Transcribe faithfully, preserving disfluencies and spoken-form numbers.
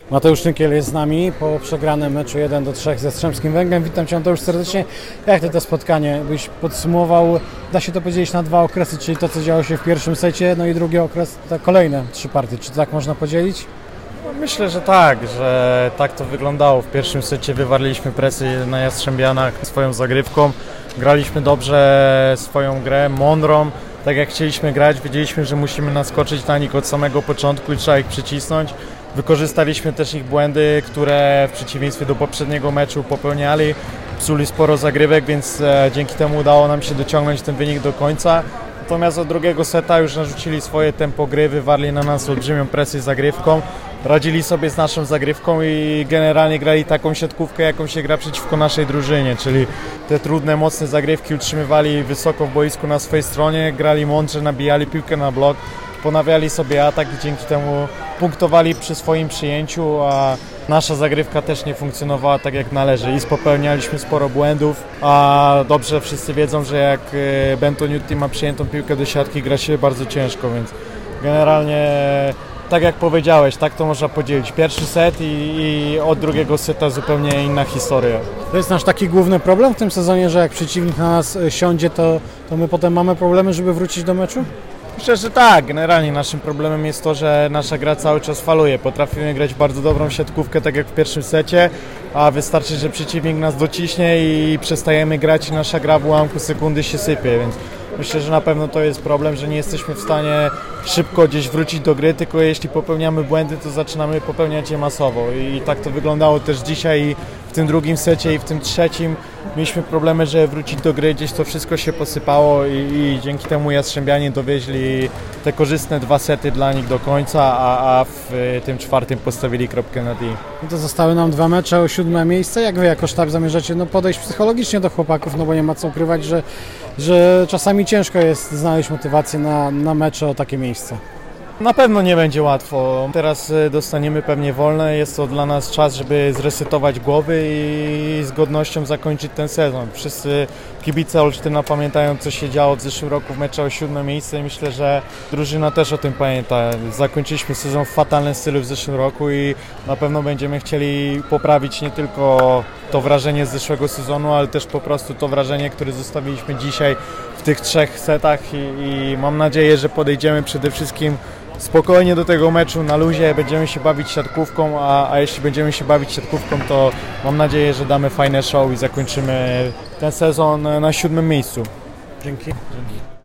Mateusz Nykiel jest z nami po przegranym meczu jeden do trzech ze Strzemskim Węglem. Witam Cię, Mateusz, serdecznie. Jak Ty to spotkanie byś podsumował? Da się to podzielić na dwa okresy, czyli to, co działo się w pierwszym secie, no i drugi okres, te kolejne trzy partie. Czy tak można podzielić? Myślę, że tak, że tak to wyglądało. W pierwszym secie wywarliśmy presję na Jastrzębianach swoją zagrywką. Graliśmy dobrze swoją grę, mądrą, tak jak chcieliśmy grać. Wiedzieliśmy, że musimy naskoczyć na nich od samego początku i trzeba ich przycisnąć. Wykorzystaliśmy też ich błędy, które w przeciwieństwie do poprzedniego meczu popełniali. Psuli sporo zagrywek, więc e, dzięki temu udało nam się dociągnąć ten wynik do końca. Natomiast od drugiego seta już narzucili swoje tempo gry, wywarli na nas olbrzymią presję zagrywką. Radzili sobie z naszą zagrywką i generalnie grali taką siatkówkę, jaką się gra przeciwko naszej drużynie, czyli te trudne, mocne zagrywki utrzymywali wysoko w boisku na swojej stronie, grali mądrze, nabijali piłkę na blok, ponawiali sobie atak i dzięki temu punktowali przy swoim przyjęciu, a nasza zagrywka też nie funkcjonowała tak jak należy i popełnialiśmy sporo błędów, a dobrze wszyscy wiedzą, że jak Bentonuti ma przyjętą piłkę do siatki, gra się bardzo ciężko, więc generalnie tak jak powiedziałeś, tak to można podzielić. Pierwszy set i, i od drugiego seta zupełnie inna historia. To jest nasz taki główny problem w tym sezonie, że jak przeciwnik na nas siądzie, to, to my potem mamy problemy, żeby wrócić do meczu? Myślę, że tak. Generalnie naszym problemem jest to, że nasza gra cały czas faluje. Potrafimy grać bardzo dobrą siatkówkę, tak jak w pierwszym secie, a wystarczy, że przeciwnik nas dociśnie i przestajemy grać i nasza gra w ułamku sekundy się sypie, więc myślę, że na pewno to jest problem, że nie jesteśmy w stanie szybko gdzieś wrócić do gry, tylko jeśli popełniamy błędy, to zaczynamy popełniać je masowo i tak to wyglądało też dzisiaj w tym drugim secie i w tym trzecim. Mieliśmy problemy, żeby wrócić do gry, gdzieś to wszystko się posypało i, i dzięki temu Jastrzębianie dowieźli te korzystne dwa sety dla nich do końca, a, a w tym czwartym postawili kropkę na D. No to zostały nam dwa mecze o siódme miejsce. Jak Wy jako sztab zamierzacie no, podejść psychologicznie do chłopaków, no bo nie ma co ukrywać, że, że czasami ciężko jest znaleźć motywację na, na mecze o takie miejsce. Na pewno nie będzie łatwo. Teraz dostaniemy pewnie wolne. Jest to dla nas czas, żeby zresetować głowy i z godnością zakończyć ten sezon. Wszyscy kibice Olsztyna pamiętają, co się działo w zeszłym roku w meczu o siódme miejsce i myślę, że drużyna też o tym pamięta. Zakończyliśmy sezon w fatalnym stylu w zeszłym roku i na pewno będziemy chcieli poprawić nie tylko to wrażenie z zeszłego sezonu, ale też po prostu to wrażenie, które zostawiliśmy dzisiaj w tych trzech setach i, i mam nadzieję, że podejdziemy przede wszystkim spokojnie do tego meczu, na luzie, będziemy się bawić siatkówką, a, a jeśli będziemy się bawić siatkówką, to mam nadzieję, że damy fajne show i zakończymy ten sezon na siódmym miejscu. Dzięki. Dzięki.